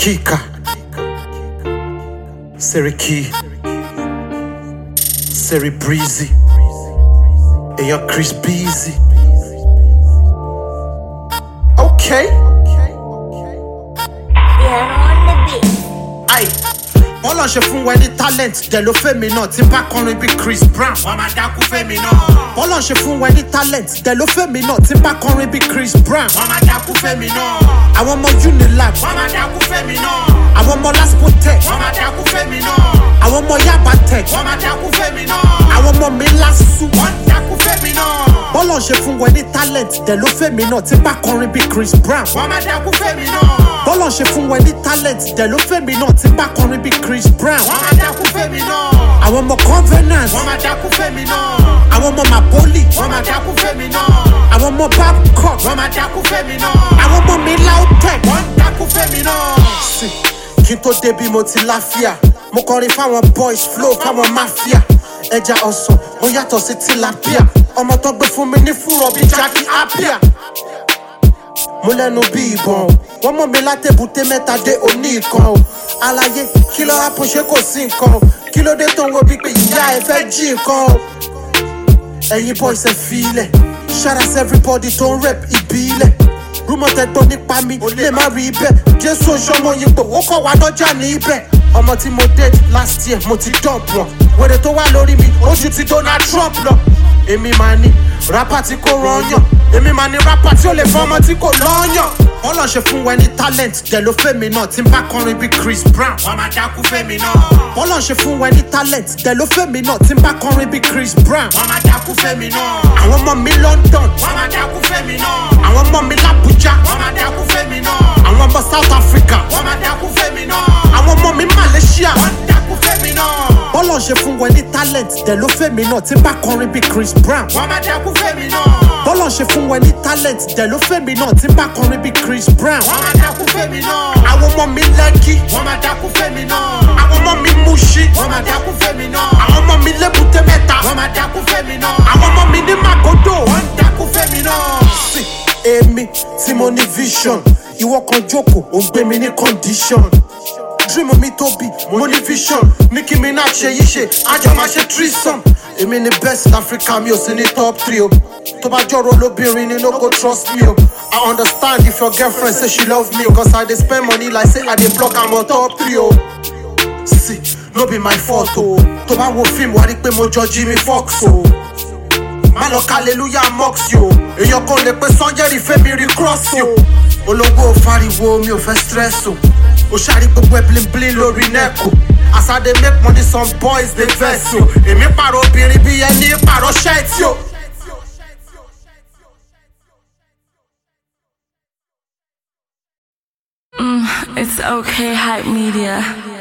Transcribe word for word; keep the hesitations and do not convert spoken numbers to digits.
Kika, Seriki, Seri Breezy, and your Chris Beezy. Okay. Yeah, on the beat. Aye. All on fún wẹ ní talent dẹ̀ ló fẹ́ mi náà tí n bá kọrin bí Chris Brown. Wọ́n máa dákú fẹ́ mi náà. All on fún wẹ ní talent dẹ̀ ló fẹ́ mi náà tí n bá kọrin bí Chris Brown. Wọ́n máa dákú fẹ́ mi náà. Àwọn ọmọ Unilab. Wọ́n máa dákú fẹ́ mi náà. Àwọn ọmọ Laspo Tech. Wọ́n máa dákú fẹ́ mi náà. Àwọn ọmọ Yaba Tech. Wọ́n máa dákú fẹ́ mi náà. Àwọn ọmọ mi Lasu. Wọ́n dákú fẹ́ mi náà. All on fún wẹ ní talent dẹ̀ ló fẹ́ mi náà tí n bá kọrin bí Chris Brown. Wọ́n máa dákú fẹ́ mi náà. All on fún wẹ ní talent dẹ̀ ló fẹ́ mi náà tí n bá kọrin bí Chris Brown. Wọ́n máa dákú fẹ́ mi náà. Àwọn ọmọ Covenant. Wọ́n máa dákú fẹ́ mi náà. Àwọn ọmọ Mapoli. Wọ́n máa dákú fẹ́ mi náà. Àwọn ọmọ Babcock. Wọ́n máa dákú fẹ́ mi náà. Àwọn ọmọ mi Lautech. Wọ́n dákú fẹ́ mi náà. Sí, kí n tó débi mo ti láfíà. Mo kọrin fáwọn boys flow fáwọn mafia. Ẹja ọ̀sán, mo yàtọ̀ sí tilapia. Ọmọ tó gbé fún mi ní fúrọ̀ bí Jackie Apia. Mo lẹ́nu bí ìbọn, wọ́n mọ̀ mi látẹ̀bùté mẹ́ta dé òní ìkan o. Àlàyé kí ló wá pọ́n ṣe kò sí nǹkan o. Kí ló dé tó ń wo bí pé ìyá ẹ fẹ́ jí nǹkan o. Ẹ̀yin boys ẹ fi ilẹ̀, shout out everybody tó ń rep ìbílẹ̀. Rúmọ̀ tẹ́gbọ́n nípa mi lè má rí ibẹ̀. Jésù ṣọmọ yín pò ó kọ̀ wá dọ́jà ní ibẹ̀. Ọmọ tí mo date last year mo ti dump wọn. Wèrè tó wà lórí mi ojú ti Donald Trump lọ. Èmi máa ní rapper tí kò rọyàn. Èmi máa ní rapper tí ó lè fọmọ tí kò lọ́yàn. All on fún wẹ ní talent dẹ̀ ló fẹ́ mi náà tí n bá kọrin bí Chris Brown. Wọ́n máa dákú fẹ́ mi náà. All on fún wẹ ní talent dẹ̀ ló fẹ́ mi náà tí n bá kọrin bí Chris Brown. Wọ́n máa dákú fẹ́ mi náà. Àwọn ọmọ mi London. Wọ́n máa dákú fẹ́ mi náà. Àwọn ọmọ mi l'Abuja. Wọ́n máa dákú fẹ́ mi náà. Àwọn ọmọ South Africa. Wọ́n máa dákú fẹ́ mi náà. Àwọn ọmọ mi Malaysia. Wọ́n dákú fẹ́ mi náà. All on fún wẹ ní talent dẹ̀ ló fẹ́ mi náà tí n bá kọrin bí Chris Brown. Wọ́n máa dákú fẹ́ mi náà. All on fún wẹ ní talent dẹ̀ ló fẹ́ mi náà tí n bá kọrin bí Chris Brown. Wọ́n máa dákú fẹ́ mi náà. Àwọn ọmọ mi Lekki. Wọ́n máa dákú fẹ́ mi náà. Àwọn ọmọ mi Mushi. Wọ́n máa dákú fẹ́ mi náà. Àwọn ọmọ mi Lébùté Mẹ́ta. Wọ́n máa dákú fẹ́ mi náà. Àwọn ọmọ mi ní Magodo. Wọ́n dákú fẹ́ mi náà. Sí, èmi tí mo ní vision. Ìwọ kan jókòó, ò ń gbé mi ní condition. Dream mi tóbi, mo ní vision. Nicki Minaj ṣe yí ṣe, àjọ máa ṣe threesome. Èmi ni best Africa, mi ò sí ní top three o. Tó bá jọ̀rọ̀ lóbìnrin ni no go trust me o. I understand if your girlfriend say she love me, cause I dey spend money like say I dey block am on top three o. See, no be my fault o. Tó bá wo fíìmù wá rí pé mo jọ Jimmy Fox o. Má lọ hallelujah mocks yo. Èèyàn kan lè pe Sanjẹ́rì Fẹ́mi rí cross yo. Ológbò fariwo mi ò fẹ́ stress o. O ṣàrí gbogbo ẹ̀ bling bling lórí nẹ́ẹ̀kù. As I dey make money some boys dey vex yo. Èmi pààrọ̀ obìnrin bí ẹni pààrọ̀ shirt yo. Mm, it's okay, Hype Media.